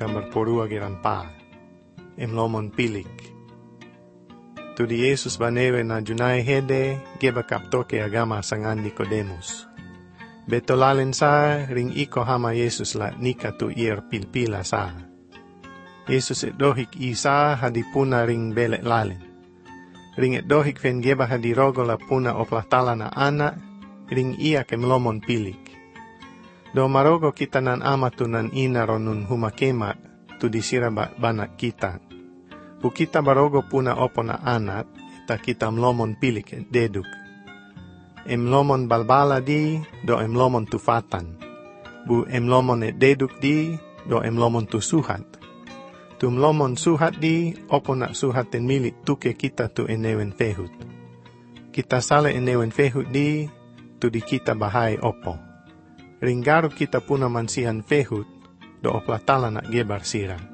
kamar porua giran pa. Emlomon pilik. Tudi Yesus banewe na junai hede geba kaptoke agama sangan Nikodemus. Betolalen sa ring iko hama Yesus la nika tu ier pilpila sa. Yesus dohik isa hadipuna ring belek lalen. Ring dohik fen geba hadirogo la puna oplatala na anak ring ia kemlomon pilik. Do marogo kita nan amatu nan ina ronun humakema tu disira banak kita. Bu kita barogo puna opo na anak, ita kita mlomon pilik deduk. Emlomon balbala di, do emlomon tufatan. Bu emlomon deduk di, do emlomon tu suhat. Tu mlomon suhat di, opo na suhaten milik tuke kita tu enewen fehut. Kita sale enewen fehut di, tu di kita bahai opo. Ringgaru kita puna mansihan fehut, do oplatala nak gebar sirang.